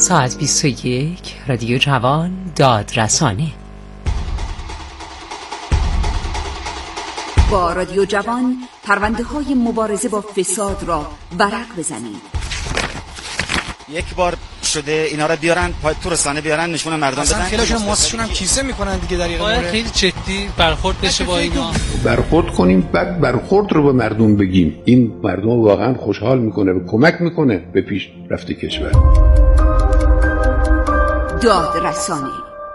ساعت 21 رادیو جوان دادرسانه. با رادیو جوان پرونده های مبارزه با فساد را ورق بزنید. یک بار شده اینا را بیارن تو رسانه بیارن نشون مردم بدن، خیلیشون ماسشون هم کیسه میکنن دیگه. در باید خیلی جدی برخورد بشه با اینا، برخورد کنیم، بعد برخورد رو به مردم بگیم. این مردم واقعا خوشحال میکنه و کمک میکنه به پیشرفت کشور. دادرسانی.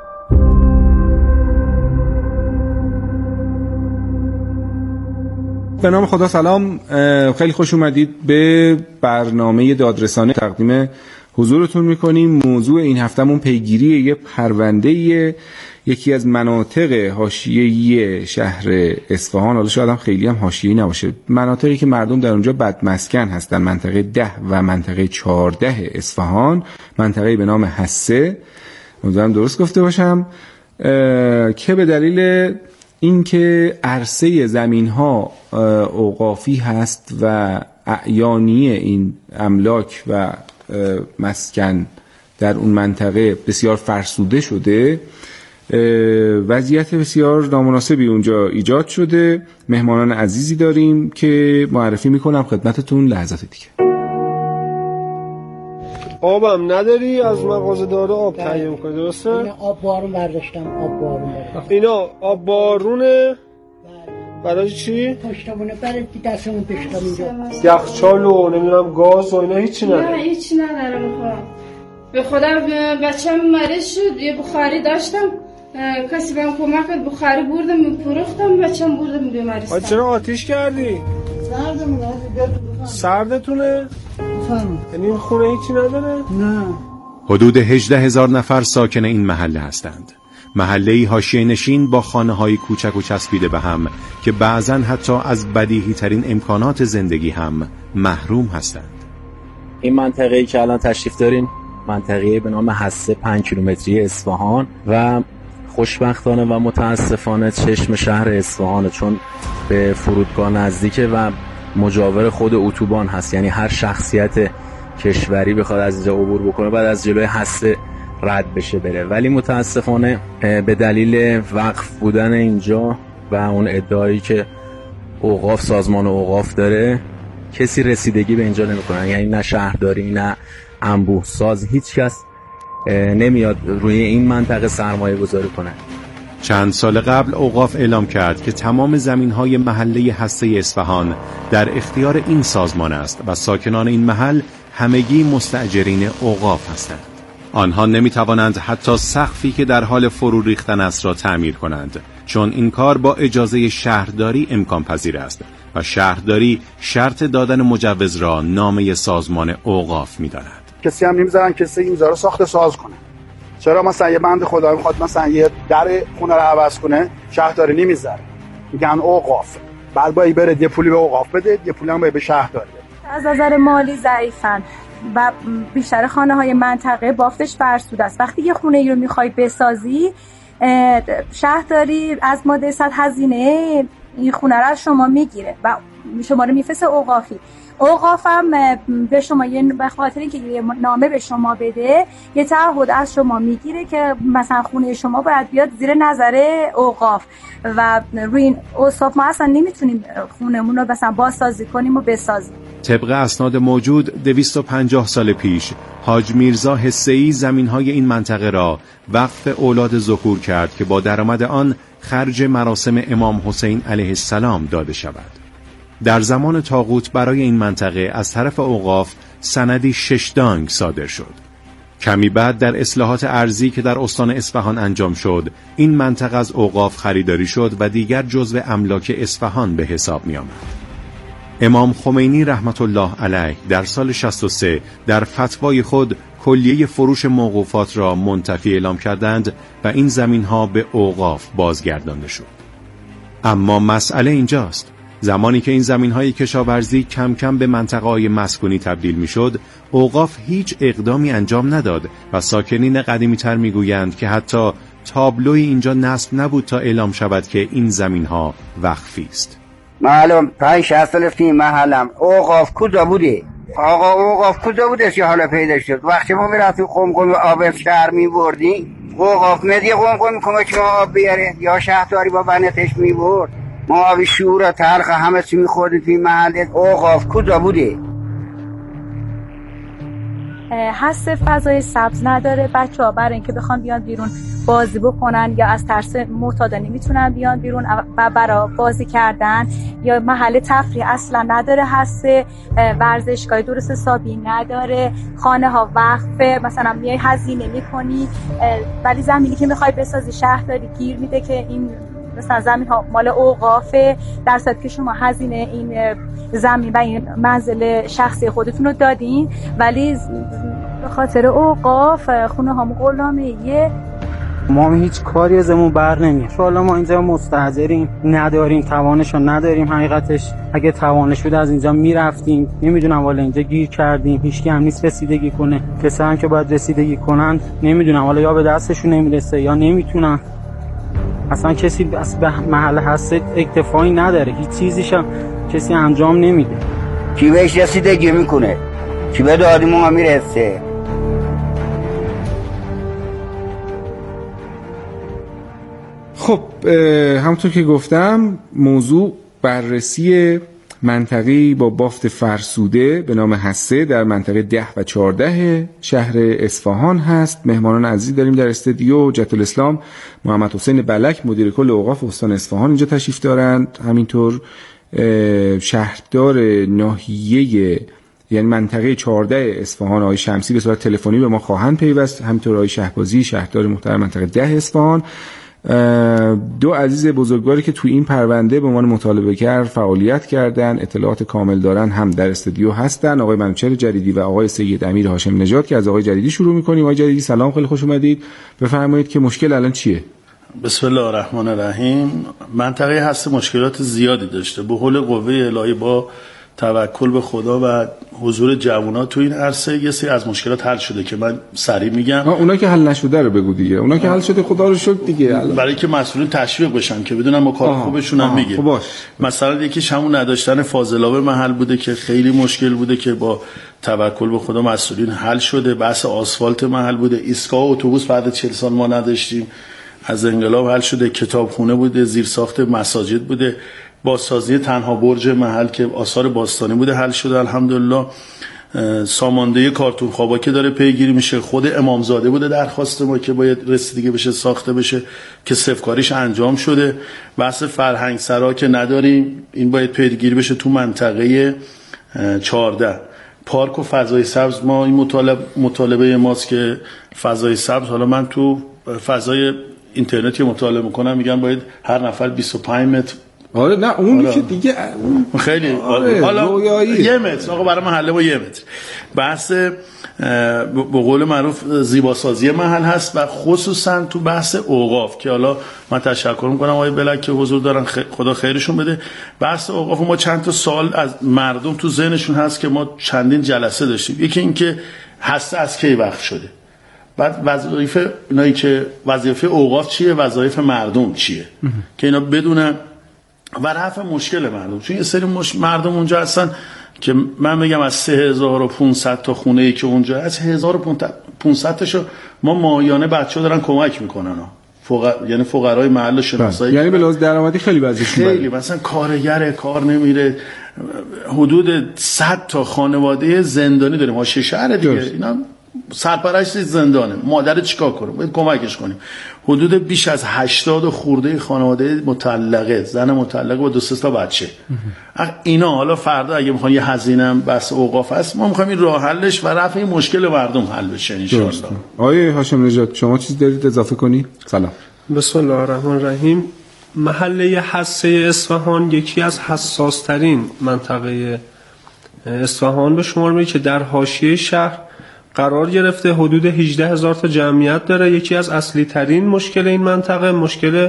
به نام خدا سلام، خیلی خوش اومدید به برنامه دادرسانه. تقدیم حضورتون میکنیم. موضوع این هفتمون پیگیری یه پرونده یکی از مناطق حاشیه‌ای شهر اصفهان. حالا شاید هم خیلی هم حاشیه‌ای نباشه، مناطقی که مردم در اونجا بدمسکن هستن. منطقه 10 و منطقه 14 اصفهان، منطقه به نام حسه، امیدوارم درست گفته باشم، که به دلیل اینکه عرصه زمین‌ها اوقافی هست و اعیانی این املاک و مسکن در اون منطقه بسیار فرسوده شده، وضعیت بسیار نامناسبی اونجا ایجاد شده. مهمانان عزیزی داریم که معرفی میکنم خدمتتون لحظات دیگه. آبم نداری؟ از مغازه داره آب تهیه میکنی، درسته؟ اینا آب بارون برداشتم، آب بارون برداشتم. اینا آب بارونه؟ برای چی؟ پشتمونه برای دستمون پشتم اینجا. یخچال و نمیدونم گاز و اینا هیچی نداره؟ نه هیچی ندارم. به خدا بچه‌م مریض شد، یه بخاری داشتم، کسی بهم کمک کرد، بخاری بردم فروختم، بچه‌م بردم بیمارستان. چرا آتیش کردی؟ سردتونه؟ یعنی این خونه هیچی نداره؟ نه. حدود 18,000 نفر ساکن این محله هستند. محله‌ای حاشیه نشین با خانه‌های کوچک و چسبیده به هم که بعضاً حتی از بدیهی ترین امکانات زندگی هم محروم هستند. این منطقه‌ای که الان تشریف دارین منطقه‌ای به نام حسه 5 کیلومتری اصفهان و خوشبختانه و متاسفانه چشم شهر اصفهان، چون به فرودگاه نزدیکه و مجاور خود اتوبان هست. یعنی هر شخصیت کشوری بخواد از اینجا عبور بکنه بعد از جلوی حسه رد بشه بره، ولی متاسفانه به دلیل وقف بودن اینجا و اون ادعایی که اوقاف سازمان اوقاف داره کسی رسیدگی به اینجا نمیکنه. یعنی نه شهرداری نه انبوه ساز، هیچ کس نمیاد روی این منطقه سرمایه گذاری کنه. چند سال قبل اوقاف اعلام کرد که تمام زمین‌های محله حسه اصفهان در اختیار این سازمان است و ساکنان این محل همگی مستاجرین اوقاف هستند. آنها نمی‌توانند حتی سقفی که در حال فرو ریختن است را تعمیر کنند، چون این کار با اجازه شهرداری امکان پذیر است و شهرداری شرط دادن مجوز را نامه سازمان اوقاف می‌داند. کسی هم نمی‌ذارن کسی اینجا رو ساخت ساز کنه. چرا مثلا یه بنده خدا میخواد مثلا یه در خونه رو عوض کنه، شهرداری نمیذاره، میگن اوقاف، بعد باید بره یه پولی به اوقاف بده، یه پولی هم باید به شهرداری بده. از نظر مالی ضعیفن و بیشتر خانه های منطقه بافتش فرسوده است. وقتی یه خونه ای رو میخوای بسازی، شهرداری از ماده 100 هزینه این خونه رو از شما میگیره و شما رو میفرسته اوقافی. اوقافم به شما به خاطر اینکه یه نامه به شما بده یه تعهد از شما میگیره که مثلا خونه شما باید بیاد زیر نظر اوقاف و روی این اوصاف ما اصلا نمیتونیم خونمون رو مثلا بازسازی کنیم و بسازیم. طبق اسناد موجود 250 سال پیش حاج میرزا حسه‌ای زمین‌های این منطقه را وقف اولاد ذکور کرد که با درآمد آن خرج مراسم امام حسین علیه السلام داده شود. در زمان طاغوت برای این منطقه از طرف اوقاف سندی 6 دانگ صادر شد. کمی بعد در اصلاحات ارضی که در استان اصفهان انجام شد، این منطقه از اوقاف خریداری شد و دیگر جزو املاک اصفهان به حساب می آمد. امام خمینی رحمت الله علیه در سال 63 در فتوای خود کلیه فروش موقوفات را منتفی اعلام کردند و این زمین‌ها به اوقاف بازگردانده شد. اما مسئله اینجاست. زمانی که این زمین‌های کشاورزی کم کم به منطقه‌های مسکونی تبدیل می‌شد، اوقاف هیچ اقدامی انجام نداد و ساکنین قدیمی‌تر می‌گویند که حتی تابلوی اینجا نصب نبود تا اعلام شود که این زمین‌ها وقفی است. معلوم 5-6 سال این محلم اوقاف کجا بوده؟ آقا اوقاف کجا بودش که حالا پیدا شد؟ وقتی ما میرفتیم قمقم آب شهر میبردیم اوقاف مدی قمقم کمک ما آب بیاره یا شهرداری با بنتش میبرد، ما آب شور و تلخ همه چی میخوردیم توی محله. اوقاف کجا بوده؟ هست فضای سبز نداره. بچه‌ها برای اینکه بخوان بیان بیرون بازی بکنن یا از ترس معتادا نمیتونن بیان بیرون و برای بازی کردن یا محل تفریح اصلا نداره. هست ورزشگاه درست حسابی نداره. خانه ها وقفه، مثلا میای هزینه میکنی ولی زمینی که میخوای بسازی شهرداری گیر میده که این مثلا زمین ها مال اوقافه، در صورتی که شما هزینه این زمین و این منزل شخصی خودتون رو دادین ولی به خاطر اوقاف خونه هامون غلامیه. ما هیچ کاری ازمون بر نمیاد. حالا ما اینجا مستحضریم، نداریم، توانشو نداریم. حقیقتش اگه توانش بود از اینجا میرفتیم. نمیدونم حالا اینجا گیر کردیم، هیچکی هم نیست رسیدگی کنه. کسایی که باید رسیدگی کنن نمیدونم حالا یا به دستشون نمیرسه یا نمیتونن. اصلا کسی به محل هست اکتفایی نداره، هیچ چیزیش هم کسی انجام نمیده. کی بهش رسیدگی میکنه؟ کی به دادی ما میرسه؟ خب همونطور که گفتم موضوع بررسی منطقه‌ای با بافت فرسوده به نام هسته در منطقه 10 و 14 شهر اصفهان هست. مهمانان عزیزی داریم در استودیو. جت الاسلام محمد حسین بلک مدیر کل اوقاف استان اصفهان اینجا تشریف دارند، همینطور شهردار ناحیه یعنی منطقه 14 اصفهان آقای شمسی به صورت تلفنی به ما خواهند پیوست، همینطور آقای شهبازی شهردار محترم منطقه 10 اصفهان. دو عزیز بزرگواری که توی این پرونده به عنوان مطالبه‌گر فعالیت کردن، اطلاعات کامل دارن، هم در استودیو هستن، آقای منوچهر جدیدی و آقای سید امیر هاشم نژاد که از آقای جدیدی شروع می‌کنیم. آقای جدیدی سلام، خیلی خوش اومدید. بفرمایید که مشکل الان چیه؟ بسم الله الرحمن الرحیم. منطقه هست مشکلات زیادی داشته. به حول قوه الهی با توکل به خدا و حضور جوونا تو این عرصه یه سری از مشکلات حل شده که من سریع میگم. اونا که حل نشده رو بگو دیگه. اونا که حل شده خدا رو شکر دیگه. برای که مسئولین تشویق بشن که بدونن ما کار خوبشون هم میگه. خب مثلا یکیش همون نداشتن فاضلاب محل بوده که خیلی مشکل بوده که با توکل به خدا مسئولین حل شده. بحث آسفالت محل بوده. ایستگاه اتوبوس بعد 40 سال ما نداشتیم، از انقلاب حل شده. کتابخونه بوده، زیرساخت مساجد بوده، بازسازی تنها برج محل که آثار باستانی بوده حل شده الحمدلله. سامانده کارتون خوابا که داره پیگیری میشه. خود امامزاده بوده درخواست ما که باید رسیدگی بشه، ساخته بشه که صفکاریش انجام شده. بحث فرهنگ سرا که نداریم، این باید پیگیری بشه تو منطقه 14. پارک و فضای سبز ما این مطالبه ماست که فضای سبز، حالا من تو فضای اینترنتی مطالعه میکنم میگم باید هر نفر 25 متر. آره نه اون که دیگه خیلی حالا 1 متر آقا برای محله با 1 متر. بحث به قول معروف زیباسازی محل هست و خصوصا تو بحث اوقاف که حالا من تشکر میکنم آقای بلک که حضور دارن، خدا خیرشون بده. بحث اوقاف ما چند تا سوال از مردم تو ذهنشون هست که ما چندین جلسه داشتیم. یکی این که هسته از کی وقت شده، بعد وظایف اینایی که وظیفه اوقاف چیه، وظایف مردم چیه که اینا بدونن و رفع مشکل مردم. چون یه سری مردم اونجا هستن که من میگم از 3500 تا خونه‌ای که اونجا از 1500 تاشو ما ماهیانه بچه‌ها دارن کمک میکنن یعنی فقرای محل شناسایی، یعنی به لحاظ درآمدی خیلی وضعیتشون خیلی مثلا کارگر کار نمیره. حدود 100 تا خانواده زندانی داریم حاشیه شهر دیگه، اینا سرپرست زندانه، مادر چیکار کنه؟ باید کمکش کنیم. حدود بیش از 80 خورده خانواده مطلقه، زن مطلقه با 2-3 تا بچه. اینا حالا فردا اگه میخوان یه هزینه بس اوقاف هست، ما میخوایم این راه حلش و رفع این مشکل مردم حل بشه ان شاء الله. آقای هاشم نژاد شما چیز دارید اضافه کنی؟ سلام. بسم الله الرحمن الرحیم. محله هسته اصفهان یکی از حساس ترین منطقه اصفهان به شمار میاد که در حاشیه شهر قرار گرفته. حدود 18,000 تا جمعیت داره. یکی از اصلی ترین مشکل این منطقه مشکل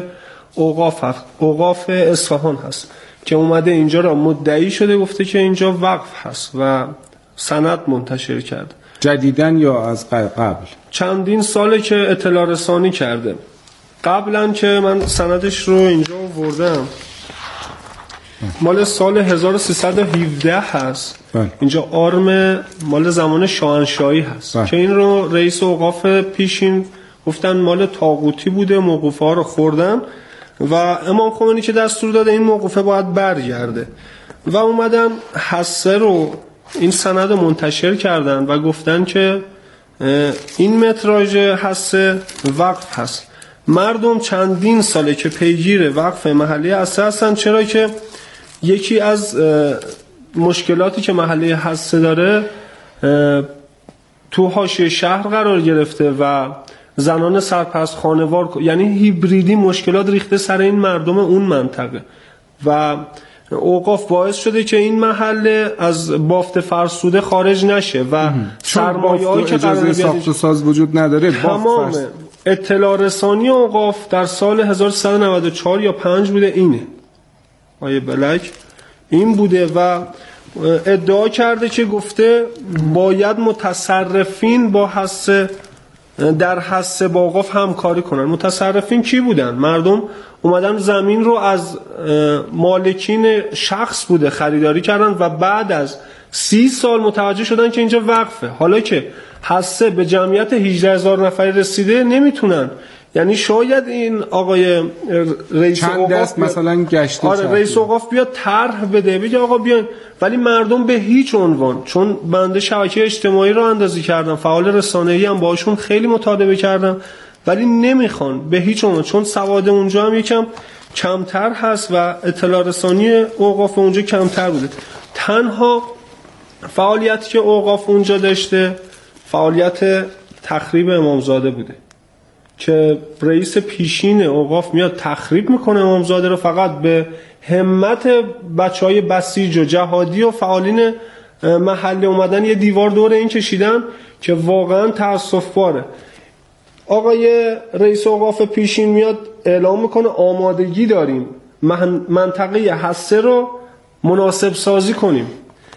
اوقاف اصفهان هست که اومده اینجا را مدعی شده، گفته که اینجا وقف هست و سند منتشر کرد. جدیدن یا از قبل؟ چندین ساله که اطلاع رسانی کرده. قبلا که من سندش رو اینجا آوردم، مال سال 1317 هست. بله. اینجا آرم مال زمان شاهنشاهی هست. بله. که این رو رئیس اوقاف پیشین گفتن مال طاغوتی بوده، موقوفه ها رو خوردن و امام خمینی که دستور داده این موقوفه باید برگرده و اومدن حصه رو این سند رو منتشر کردن و گفتن که این متراژ حصه وقف هست. مردم چندین ساله که پیگیر وقف محله حصه هستن، چرا که یکی از مشکلاتی که محله حصه داره تو حاشیه شهر قرار گرفته و زنان سرپرست خانوار، یعنی هیبریدی مشکلات ریخته سر این مردم اون منطقه و اوقاف باعث شده که این محله از بافت فرسوده خارج نشه و سرمایه‌ای که قرار ساخت و ساز وجود نداره. تمام اطلاع رسانی اوقاف در سال 1394 یا 5 بوده اینه آیه بلک این بوده و ادعا کرده که گفته باید متصرفین با حصه در حصه با اوقاف همکاری کنن. متصرفین کی بودن؟ مردم اومدن زمین رو از مالکین شخص بوده خریداری کردن و بعد از 30 سال متوجه شدن که اینجا وقفه. حالا که حصه به جمعیت 18,000 نفری رسیده نمیتونن، یعنی شاید این آقای رئیس چند اوقاف دست مثلا گشته، آره رئیس اوقاف بیاد طرح بده بگه آقا بیاین، ولی مردم به هیچ عنوان، چون بنده شبکه اجتماعی رو اندازی کردم، فعال رسانه‌ای هم باشون خیلی مطالبه کردم، ولی نمیخوان به هیچ عنوان، چون سواد اونجا هم یکم کمتر هست و اطلاع رسانی اوقاف اونجا کمتر بوده. تنها فعالیتی که اوقاف اونجا داشته فعالیت تخریب امامزاده بوده که رئیس پیشین اوقاف میاد تخریب میکنه امامزاده رو، فقط به همت بچهای بسیج و جهادی و فعالین محله اومدن یه دیوار دور این کشیدن که واقعا تأسف باره. آقای رئیس اوقاف پیشین میاد اعلام میکنه آمادگی داریم منطقه حصه رو مناسب سازی کنیم.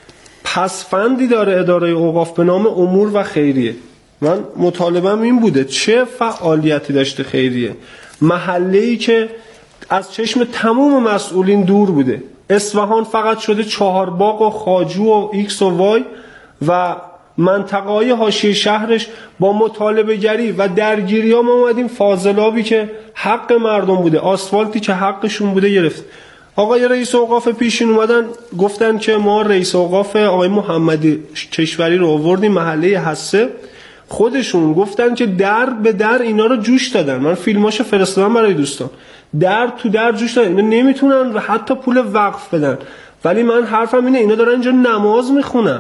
پسفندی داره اداره اوقاف به نام امور و خیریه. من مطالبم این بوده چه فعالیتی داشته خیریه، محله‌ای که از چشم تمام مسئولین دور بوده. اصفهان فقط شده 4 باغ و خواجو و ایکس و وای و منطقه‌های حاشیه شهرش با مطالبه گری و درگیری ها ما اومدیم فاضلابی که حق مردم بوده، آسفالتی که حقشون بوده گرفت. آقای رئیس اوقاف پیشین اومدن گفتن که ما رئیس اوقاف آقای محمدی کشوری رو آوردیم محله حصه، خودشون گفتن که در به در اینا رو جوش دادن. من فیلماشو فرستادم برای دوستان، در تو در جوش دادن، اینا نمیتونن حتی پول وقف بدن. ولی من حرفم اینه اینا دارن اینجا نماز میخونن.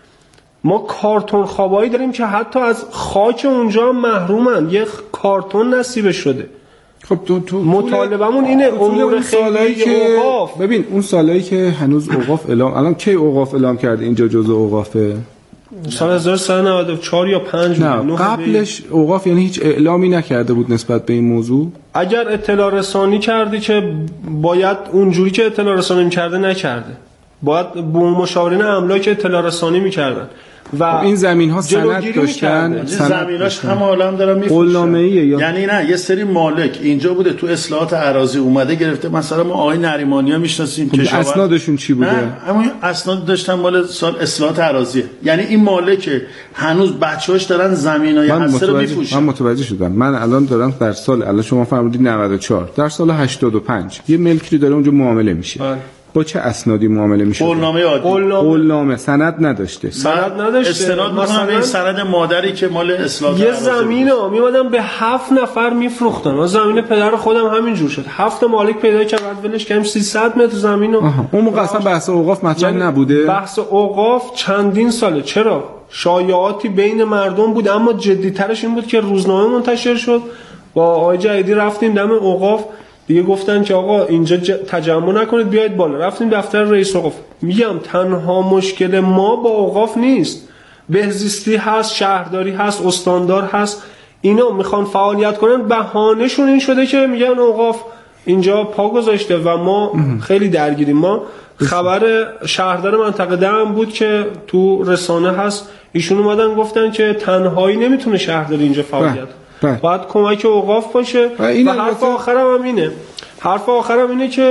ما کارتون خوابایی داریم که حتی از خاک اونجا محرومن، یه کارتون نصیب شده. خب تو مطالبمون اینه امور خیلی که اوقاف. ببین اون سالایی که هنوز اوقاف اعلام، الان کی اوقاف اعلام کرده اینجا جزء اوقافه؟ سال 1394 یا 5 نه قبلش اوقاف یعنی هیچ اعلامی نکرده بود نسبت به این موضوع. اگر اطلاع رسانی کردی که باید اونجوری که اطلاع رسانی می‌کرده نکرده، باید با مشاورین املاک اطلاع رسانی می‌کردن و این زمین‌ها سند داشتن، زمیناش هم عالم دارن میفروشن. یعنی نه یه سری مالک اینجا بوده تو اصلاحات اراضی اومده گرفته، مثلا ما آقای نریمانی‌ها میشناسیم که اسنادشون چی بوده؟ نه همون اسناد داشتن مال سال اصلاحات اراضی. یعنی این مالک هنوز بچه‌هاش دارن زمینای حصه رو میفروشن. من متوجه شدم. من الان دارم در سال، الان شما فرمودید 94، در سال 85 یه ملکی داره اونجا معامله میشه. با چه اسنادی معامله میشه؟ قولنامه عادی. قولنامه سند نداشته. سند نداشته. استناد مثلا این سند مادری که مال اصلاح یه زمینو میومدن به 7 نفر میفروختن. من زمین پدر خودم همین جور شد. 7 مالک پیدا کرد بعد ولش کردیم 300 متر زمینو. اون موقع اصلا بحث اوقاف مطرح نبوده. بحث اوقاف چندین ساله. چرا؟ شایعاتی بین مردم بود، اما جدی‌ترش این بود که روزنامه منتشر شد. با آقای جدیدی رفتیم دم اوقاف، دیگه گفتن که آقا اینجا تجمع نکنید بیاید بالا. رفتیم دفتر رئیس اوقاف. میگم تنها مشکل ما با اوقاف نیست، بهزیستی هست، شهرداری هست، استاندار هست. اینا میخوان فعالیت کنن، بهانه‌شون این شده که میگن اوقاف اینجا پا گذاشته و ما خیلی درگیریم. ما خبر شهردار منطقه دهم بود که تو رسانه هست، ایشون اومدن گفتن که تنهایی نمیتونه شهرداری اینجا فعالیت، باید کمک اوقاف باشه. و حرف آخرم هم اینه، حرف آخرم اینه که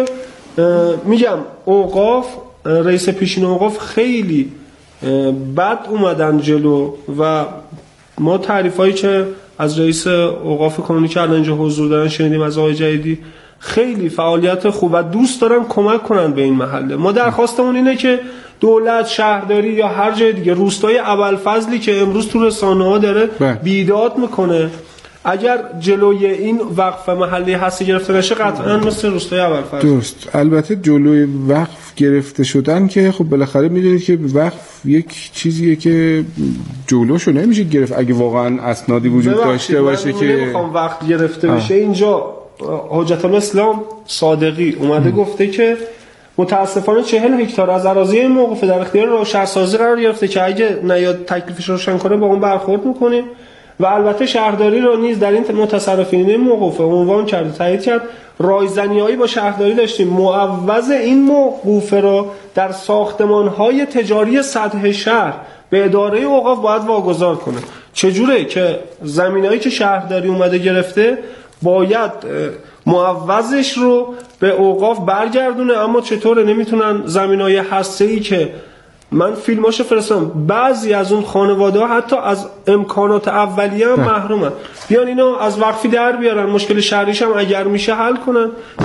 میگم اوقاف، رئیس پیشین اوقاف خیلی بد اومدن جلو و ما تعریفایی که از رئیس اوقاف کانونی که الان اینجا حضور دارن شنیدیم از آقای جدیدی، خیلی فعالیت خوب و دوست دارن کمک کنن به این محله. ما درخواستمون اینه که دولت، شهرداری یا هر جای دیگه، روستای ابوالفضلی که امروز تو رسانه‌ها داره بیداد میکنه، اگر جلوی این وقف محلی هستی گرفته نشه قطعا مثل روستای ابوالفضل. درست. البته جلوی وقف گرفته شدن که خب بالاخره میدونید که وقف یک چیزیه که جلوشو نمیشه گرفت اگه واقعا اسنادی وجود داشته باشه که نمیخوام وقت گرفته بشه. اینجا حجت الاسلام صادقی اومده گفته که متاسفانه 40 هکتار از اراضی این موقوفه در اختیار شهرسازی قرار گرفته که اگه نیاد تکلیفش رو روشن کنه با اون برخورد میکنیم و البته شهرداری رو نیز در این متصرفین این موقوفه عنوان کرده، تایید کرد. رایزنی‌هایی با شهرداری داشتیم معوض این موقوفه رو در ساختمان‌های تجاری سطح شهر به اداره اوقاف باید واگذار کنه. چجوره که زمینایی که شهرداری اومده گرفته باید معوضش رو به اوقاف برگردونه، اما چطوره نمیتونن زمینای هسته‌ای که من فیلماشو فرستم، بعضی از اون خانواده‌ها حتی از امکانات اولیه هم محرومن، بیان اینا از وقفی در بیارن، مشکل شهریش هم اگر میشه حل کنن.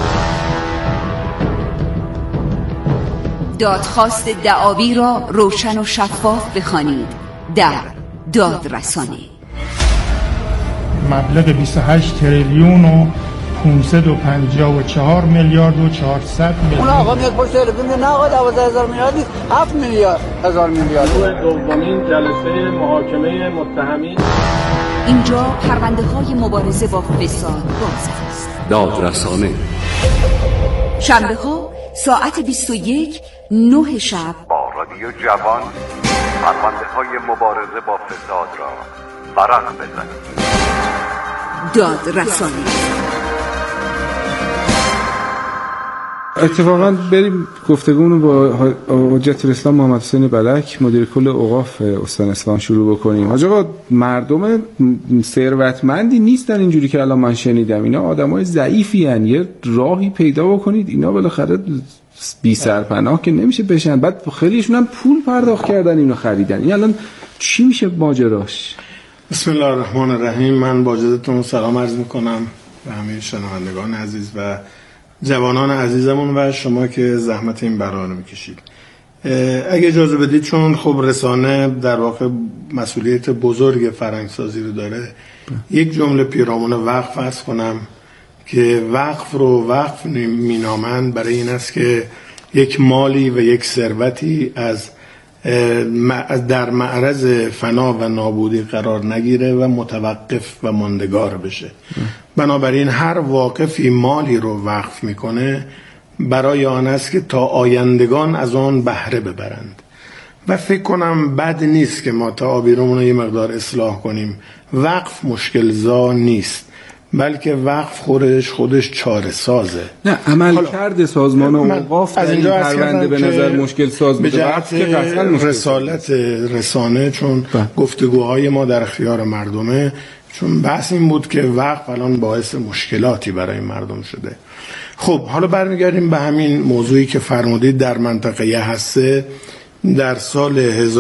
دادخواست دعاوی را روشن و شفاف بخوانید در دادرسانی. مبلغ 28 تریلیون و 554 میلیارد و 400 میلیون. اون آقا میاد پشت تلویزیون میگه نه آقا 12000 میلیارد نیست، 7 میلیارد هزار میلیارد. دومین جلسه محاکمه متهمین. اینجا پرونده‌های مبارزه با فساد باز است. دادرسانی. شنبه‌ها ساعت 21 9 شب با رادیو جوان پرونده‌های مبارزه با فساد را ورق بزنید. دادرسانی. اتفاقا بریم گفتگومون با حجت الاسلام محمد حسین بلک مدیر کل اوقاف استان اصفهان شروع بکنیم. حاج آقا، مردم ثروتمندی نیستن اینجوری که الان من شنیدم، اینا آدمای ضعیفی ان، یه راهی پیدا بکنید اینا بالاخره بی سرپناه که نمیشه بشن، بعد خیلیشون هم پول پرداخت کردن اینو خریدن، این الان چی میشه ماجراش؟ بسم الله الرحمن الرحیم. من با اجازهتون سلام عرض میکنم به همه شنوندگان عزیز و جوانان عزیزمون و شما که زحمت این برنامه میکشید. اگه اجازه بدید، چون خب رسانه در واقع مسئولیت بزرگ فرهنگسازی رو داره، یک جمله پیرامون وقف عرض کنم که وقف رو وقف مینامند برای این است که یک مالی و یک ثروتی از در معرض فنا و نابودی قرار نگیره و متوقف و ماندگار بشه. بنابراین هر واقفی مالی رو وقف میکنه برای آن است که تا آیندگان از آن بهره ببرند و فکر کنم بد نیست که ما تعابیرمون رو یه مقدار اصلاح کنیم. وقف مشکل زا نیست، بلکه وقف خودش چاره سازه. نه، عمل کرده سازمان اوقاف در این پرونده به نظر مشکل ساز بوده. وقت که قطعا رسالت رسانه، چون گفتگوهای ما در اختیار مردمه، چون بحث این بود که وقف الان باعث مشکلاتی برای مردم شده. خب حالا برمیگردیم به همین موضوعی که فرمودید. در منطقه هسته در سال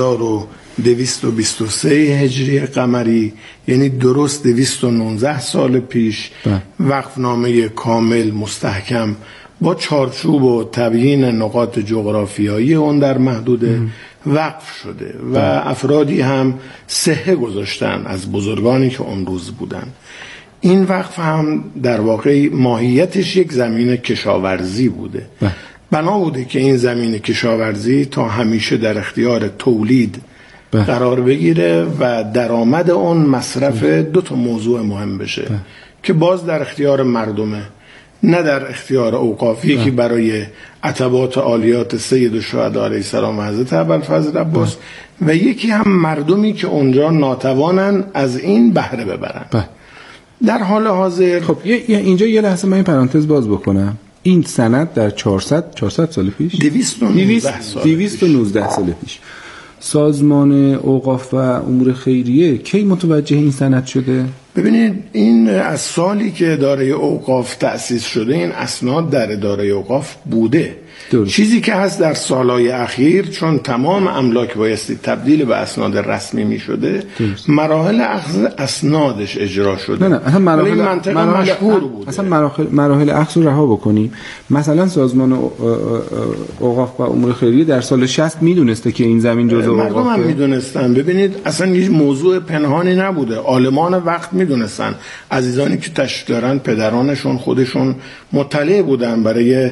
1223 هجری قمری، یعنی درست 219 سال پیش، وقفنامه کامل مستحکم با چارچوب و تبیین نقاط جغرافیایی اون در محدوده وقف شده و افرادی هم صحه گذاشتن از بزرگانی که اون روز بودن. این وقف هم در واقع ماهیتش یک زمین کشاورزی بوده. بنا بوده که این زمین کشاورزی تا همیشه در اختیار تولید قرار بگیره و درآمد اون مصرف دو تا موضوع مهم بشه که باز در اختیار مردمه، نه در اختیار اوقافی، یکی برای عتبات عالیات سید الشهدا علیه السلام و حضرت ابوالفضل عباس و یکی هم مردمی که اونجا ناتوانن از این بهره ببرن. در حال حاضر خب اینجا یه لحظه من این پرانتز باز بکنم. این سند در 400 سال پیش 219 سال پیش سازمان اوقاف و امور خیریه کی متوجه این سند شده؟ ببینید این از سالی که اداره اوقاف تأسیس شده این اسناد در اداره اوقاف بوده. چیزی که هست در سالهای اخیر چون تمام املاک بایستی تبدیل به اسناد رسمی می شده مراحل اخذ اسنادش اجرا شده. نه اصلا منطقه مشهور بوده. اصلا مراحل اخذ رو رها بکنیم. مثلا سازمان اوقاف و امور خیریه در سال 60 میدونسته که این زمین جزء اوقافه. مردم هم میدونستن. ببینید اصلا هیچ موضوع پنهانی نبوده. عالمان وقت میدونستن. عزیزانی که تشریف دارن پدرانشون خودشون مطلع بودن برای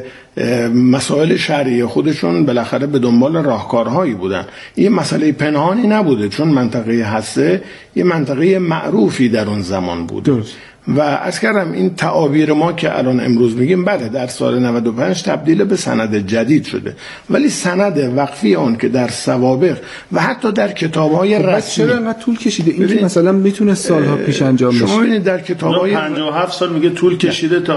مسائل شرعی خودشون بالاخره به دنبال راهکارهایی بودن. این مسئله پنهانی نبوده چون منطقه حسه یه منطقه معروفی در اون زمان بوده. و از کردم این تعابیر ما که الان امروز میگیم بله در سال 95 تبدیل به سند جدید شده ولی سند وقفی اون که در سوابق و حتی در کتاب‌های رسمی چرا انقدر طول کشیده این که مثلا میتونه سالها پیش انجام بشه؟ شما ببینید در کتاب‌های 57 سال میگه طول کشیده تا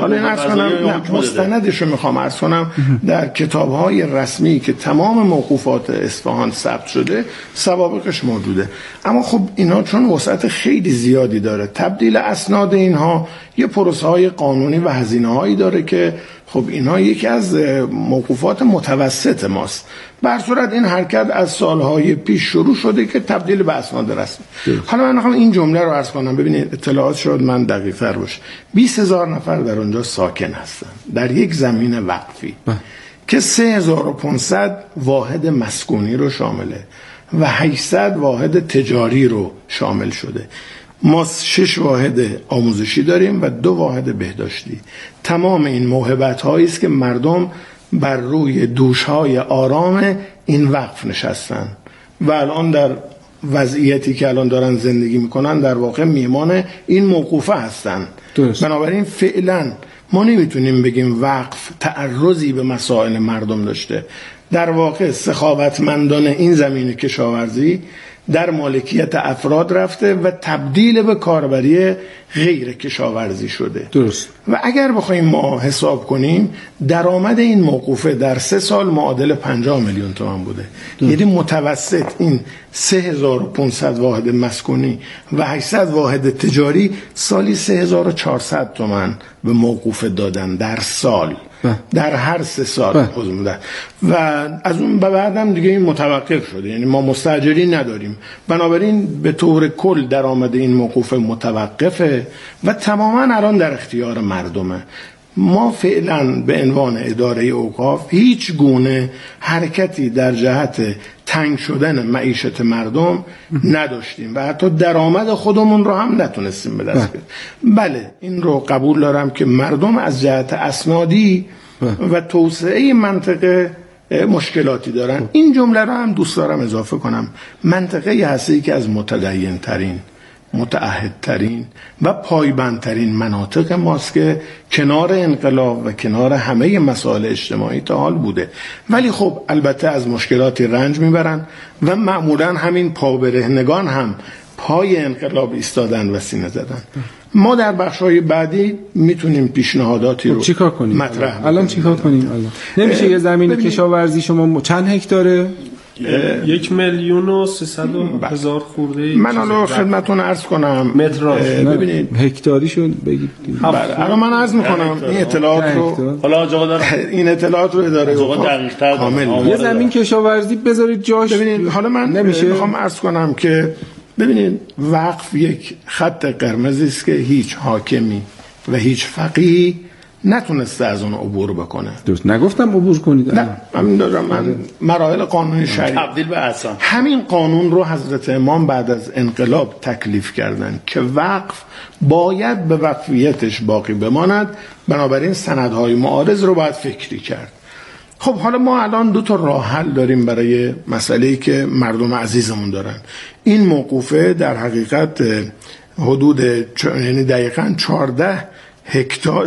مستندشو میخوام عرض کنم در کتاب‌های رسمی که تمام موقوفات اصفهان ثبت شده سوابقش موجوده. اما خب اینا چون وسعت خیلی زیادی داره تبدیل اسناد اینها یه پروسه‌های قانونی و هزینه‌هایی داره که خب اینا یکی از موقوفات متوسط ماست. به هر صورت این حرکت از سالهای پیش شروع شده که تبدیل به اسناد رسمی. حالا من می‌خوام این جمله رو عرض کنم ببینید اطلاعات شد من دقیق‌تر باشه. 20000 نفر در اونجا ساکن هستن در یک زمین وقفی که 3500 واحد مسکونی رو شامله و 800 واحد تجاری رو شامل شده. ما 6 واحد آموزشی داریم و 2 واحد بهداشتی. تمام این موهبت هایی است که مردم بر روی دوش‌های آرام این وقف نشستن و الان در وضعیتی که الان دارن زندگی میکنن در واقع میمان این موقوفه هستن. بنابراین فعلا ما نمیتونیم بگیم وقف تعرضی به مسائل مردم داشته. در واقع سخاوتمندان این زمین کشاورزی در مالکیت افراد رفته و تبدیل به کاربری غیر کشاورزی شده. درست. و اگر بخوایم ما حساب کنیم درآمد این موقوفه در 3 سال معادل 50 میلیون تومان بوده. یعنی متوسط این 3500 واحد مسکونی و 800 واحد تجاری سالی 3400 تومان به موقوفه دادن در سال. در هر 3 سال و از اون به بعدم دیگه این متوقف شده. یعنی ما مستاجری نداریم. بنابراین به طور کل درآمد این موقوفه متوقفه و تماما الان در اختیار مردمه. ما فعلا به عنوان اداره اوقاف هیچ گونه حرکتی در جهت تنگ شدن معیشت مردم نداشتیم و حتی درآمد خودمون رو هم نتونستیم به دست بیاریم. بله این رو قبول دارم که مردم از جهت اسنادی و توسعه منطقه مشکلاتی دارن. این جمله رو هم دوست دارم اضافه کنم. منطقه هستی که از متدین ترین متعهدترین و پایبندترین مناطق ماست که کنار انقلاب و کنار همه مسائل اجتماعی تا حال بوده. ولی خب البته از مشکلاتی رنج میبرن و معمولا همین پابرهنگان هم پای انقلاب ایستادن و سینه زدن. ما در بخش‌های بعدی میتونیم پیشنهاداتی رو چیکار کنیم؟ مطرح الان چیکار کنیم؟ الان نمیشه یه زمین کشاورزی شما چند هکتاره؟ 1,300,000 خورده. من الان خدمتتون عرض کنم ببینید هکتاریشو بگید. الان من عرض میکنم این اطلاعات رو حالا آقا این اطلاعات رو اداره دقیق‌تر کامل یه زمین کشاورزی بذارید جاش. ببینید حالا من میخوام عرض کنم که ببینید وقف یک خط قرمزی است که هیچ حاکمی و هیچ فقیهی نتونسته از اون عبور بکنه. درست نگفتم عبور کنید. نه همین دارم من مراحل قانونی شرعی تبدیل به اصل همین قانون رو حضرت امام بعد از انقلاب تکلیف کردن که وقف باید به وقفیتش باقی بماند. بنابراین سندهای معارض رو باید فکری کرد. خب حالا ما الان 2 تا راه حل داریم برای مسئله‌ای که مردم عزیزمون دارن. این موقوفه در حقیقت حدود یعنی دقیقاً 14 هکتار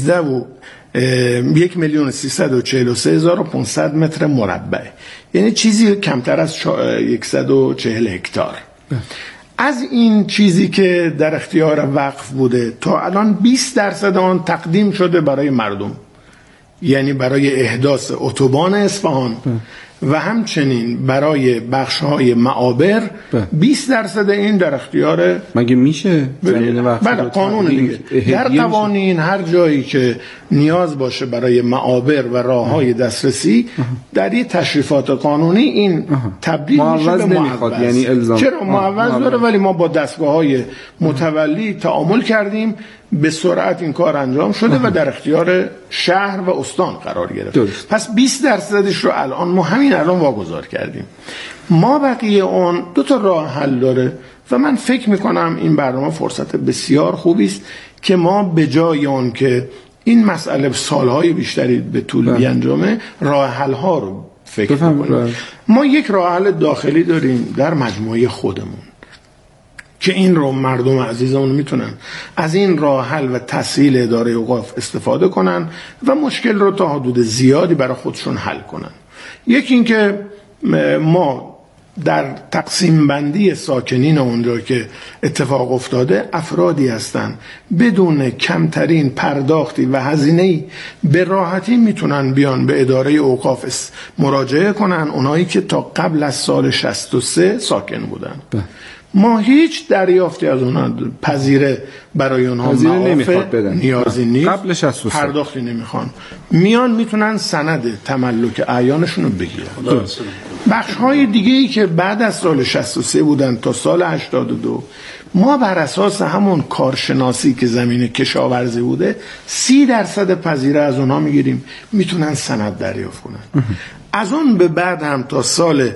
1,343,500 متر مربع، یعنی چیزی کمتر از 140 هکتار. از این چیزی که در اختیار وقف بوده تا الان 20% آن تقدیم شده برای مردم، یعنی برای احداث اتوبان اصفهان و همچنین برای بخش‌های معابر 20% این در اختیار مگه میشه زمین وقف بله قانون دیگه در قوانین هر جایی که نیاز باشه برای معابر و راه‌های دسترسی در این تشریفات قانونی این تبدیل میشه به معوض. یعنی الزام چرا معوض داره ولی ما با دستگاه‌های متولی تعامل کردیم به سرعت این کار انجام شده و در اختیار شهر و استان قرار گرفت. پس 20%ش رو الان ما همین الان واگذار کردیم. ما بقیه اون 2 تا راه حل داره و من فکر میکنم این برنامه فرصت بسیار خوبی است که ما به جای اون که این مسئله سالهای بیشتری به طول بیانجامه راه حل ها رو فکر کنیم. ما یک راه حل داخلی داریم در مجموعه خودمون که این رو مردم عزیزمون میتونن از این راه حل و تسهیل اداره اوقاف استفاده کنن و مشکل رو تا حدود زیادی برای خودشون حل کنن. یکی این که ما در تقسیم بندی ساکنین اونجا که اتفاق افتاده افرادی هستن بدون کمترین پرداختی و هزینه‌ای به راحتی میتونن بیان به اداره اوقاف مراجعه کنن، اونایی که تا قبل از سال 63 ساکن بودن. ما هیچ دریافتی از اونها پذیره برای اونها معاف نیازی نیست، قبل 63 پرداختی نمیخوان، میان میتونن سند تملک اعیانشون رو بگیرن. بخش‌های دیگه‌ای که بعد از سال 63 بودن تا سال 82 ما بر اساس همون کارشناسی که زمین کشاورزی بوده 30% پذیره از اونها میگیریم، میتونن سند دریافت کنن. از اون به بعد هم تا سال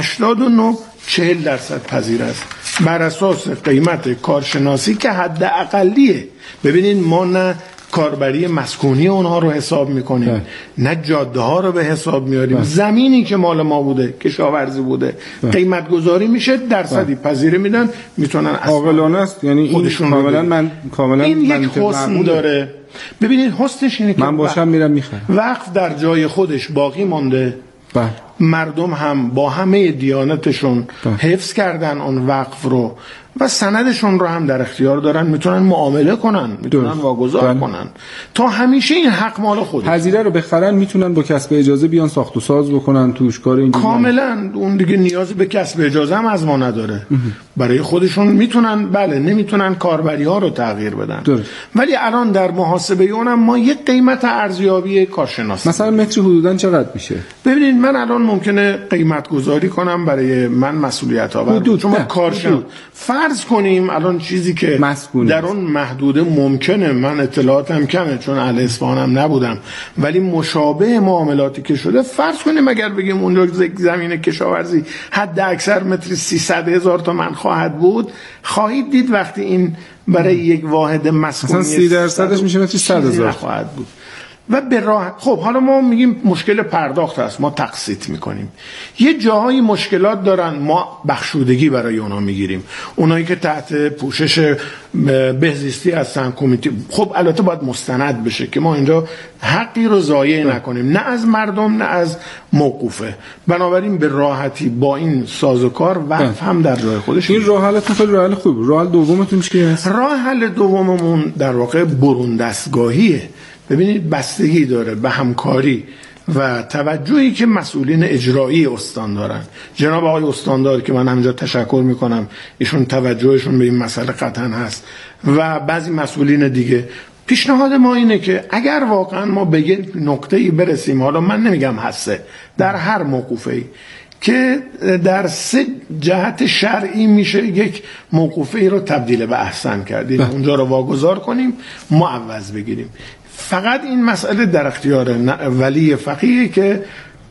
89 40% پذیر است بر اساس قیمت کارشناسی که حد اقلیه. ببینید ما نه کاربری مسکونی اونها رو حساب میکنیم نه جاده ها رو به حساب میاریم، زمینی که مال ما بوده کشاورزی بوده قیمت گذاری میشه، درصدی پذیره میدن، میتونن عاقلانه است. یعنی این کاملا این یک حسن داره. ببینید حسنش اینه که من باشم میرم میخرم، وقف در جای خودش باقی مانده، مردم هم با همه دیانتشون حفظ کردن اون وقف رو و سندشون رو هم در اختیار دارن، میتونن معامله کنن، میتونن واگذار کنن، تا همیشه این حق مال خودشون. پذیره رو بخرن میتونن با کسب اجازه بیان ساخت و ساز بکنن توش کار این کاملا اون دیگه نیازی به کسب اجازه هم از ما نداره. برای خودشون میتونن، بله نمیتونن کاربری ها رو تغییر بدن ولی الان در محاسبه اونم ما یک قیمت ارزیابی کارشناسی مثلا متر حدوداً چقدر میشه؟ ببینید من الان ممکنه قیمت گذاری کنم برای من مسئولیت ها چون کارشناس فرض کنیم الان چیزی که در اون محدوده ممکنه، من اطلاعاتم کمه چون اهل اصفهانم نبودم، ولی مشابه معاملاتی که شده فرض کنیم اگر بگیم اونجا زمین کشاورزی حد اکثر متر 300,000 تومان خواهد بود، خواهید دید وقتی این برای یک واحد مسکونی مثلا 30% میشه متر 100,000 خواهد بود و به راه. خب حالا ما میگیم مشکل پرداخت هست، ما تقسیط میکنیم. یه جاهای مشکلات دارن، ما بخشودگی برای اونا میگیریم، اونایی که تحت پوشش بهزیستی هستن کمیته. خب البته باید مستند بشه که ما اینجا حقی رو ضایع نکنیم، نه از مردم نه از موقوفه. بنابراین به راحتی با این سازوکار وقف هم در جای خودش. این راه حلتون خیلی راه حل خوب. راه حل دومتون چیه؟ راه حل دوممون در واقع برون دستگاهیه. ببینید بستگی داره به همکاری و توجهی که مسئولین اجرایی استان دارن. جناب آقای استاندار که من همینجا تشکر میکنم، ایشون توجهشون به این مسئله قطعا هست و بعضی مسئولین دیگه. پیشنهاد ما اینه که اگر واقعا ما به یک نقطه‌ای برسیم، حالا من نمیگم هسته، در هر موقوفه‌ای که در 3 جهت شرعی میشه یک موقوفه‌ای رو تبدیل به احسن کردیم، اونجا رو واگذار کنیم، معوض بگیریم. فقط این مسئله در اختیار ولی فقیه که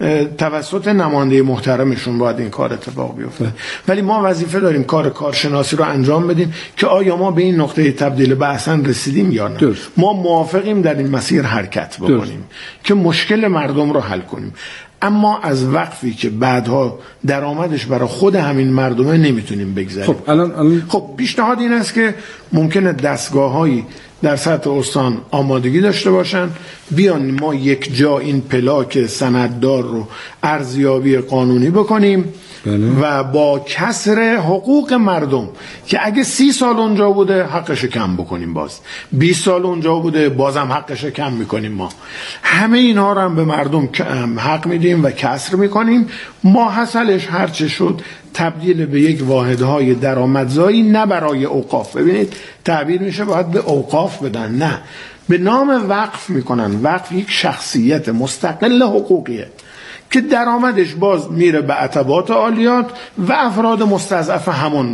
توسط نماینده محترمشون باید این کار اتفاق بیفته. ولی ما وظیفه داریم کار کارشناسی رو انجام بدیم که آیا ما به این نقطه تبدیل به احسن رسیدیم یا نه. ما موافقیم در این مسیر حرکت بکنیم که مشکل مردم رو حل کنیم، اما از وقفی که بعدها درآمدش برای خود همین مردمه نمیتونیم بگذاریم. خب الان خب پیشنهاد این است که ممکنه دستگاه‌هایی در سطح استان آمادگی داشته باشن، بیان ما یک جا این پلاک سنددار رو ارزیابی قانونی بکنیم و با کسر حقوق مردم که اگه 30 سال اونجا بوده حقش کم بکنیم، باز 20 سال اونجا بوده بازم حقش کم میکنیم. ما همه اینها رو هم به مردم حق میدیم و کسر میکنیم. ما حاصلش هرچه شد تبدیل به یک واحدهای درآمدزایی، نه برای اوقاف. ببینید تعبیر میشه باید به اوقاف بدن، نه، به نام وقف میکنن. وقف یک شخصیت مستقل حقوقیه که درآمدش باز میره به عتبات عالیات و افراد مستضعف همون